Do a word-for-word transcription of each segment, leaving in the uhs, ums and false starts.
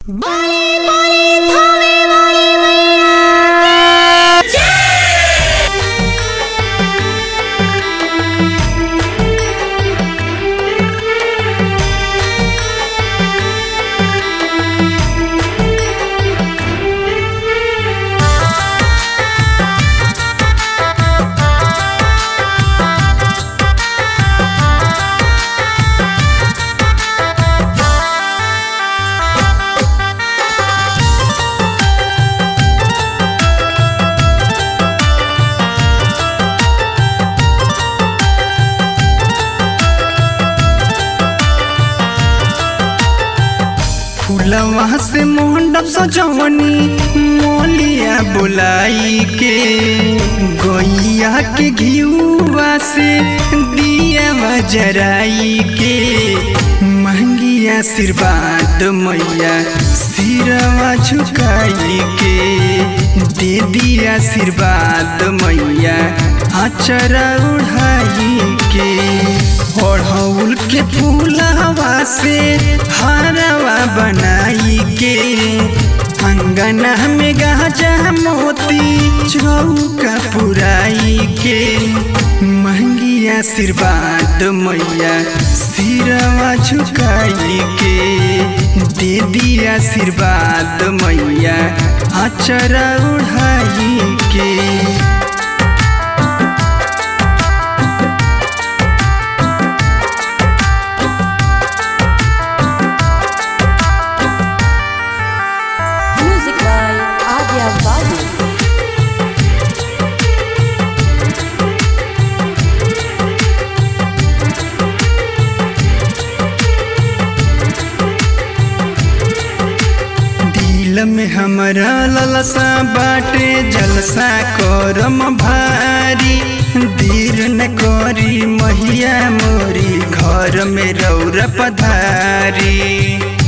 बोली बोली थावे वाली मैया फूलवा से मंडप सजवनी मोलिया बुलाई के गैया के घिउवा से दिया जराई के महंगी आशीर्वाद मैया सिरवा झुकाई के दे दिया आशीर्वाद मैया आचरा उड़ाई के ओढ़ौल के फूलवा से हारवा बनाई के अंगना में गाजा मोती चौका पुराई के महंगी आशीर्वाद मैया सिरवा झुकाई के दे दिया आशीर्वाद मैया आचरा उड़ाई के में हमरा ललसा बाटे जलसा करम भारी दीर न करी मैया मोरी घर में रौर पधारी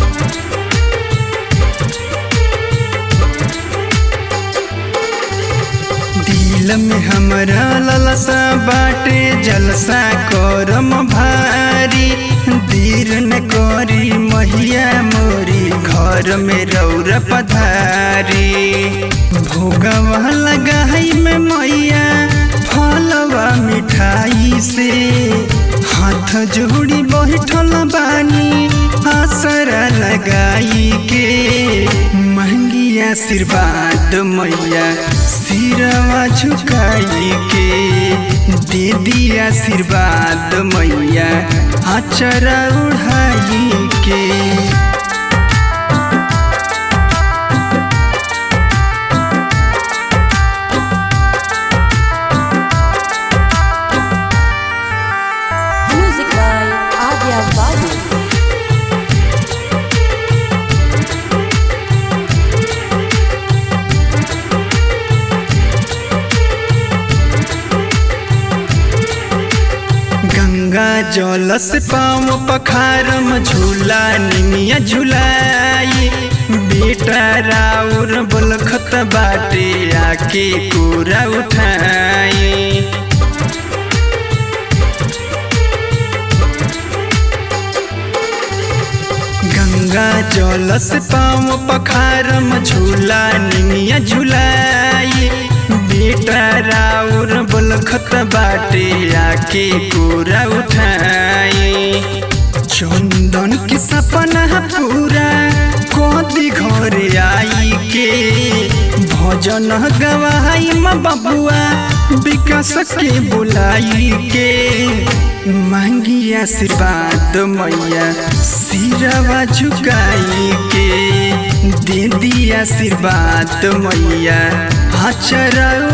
दिल में हमरा ललसा बाटे जलसा करम भारी दीर न करी मैया मोरी घर में रौर पधारी भोगवा लगाई में मैया फलवा मिठाई से हाथ जोड़ी बैठल बानी आसरा लगाई के महंगी आशीर्वाद मैया सिरवा झुकाई के दे दिया आशीर्वाद मैया आचरा उड़ाई के गंगा जल से पाँव पखारम झूला निमिया झुलाई बेटा राउर बलखत बाटे आके पूरा उठाई गंगा जल से पाँव पखारम झूला निमिया झुलाई बेटा राउर बलखत बाटे आके पूरा उठाई चंदन के सपना पूरा कोदी घर आई के भजन गवाई माँ बबुआ विकास के बुलाई के महंगी आशीर्वाद मैया सिरवा झुकाई के दे दिया आशीर्वाद मैया आचरा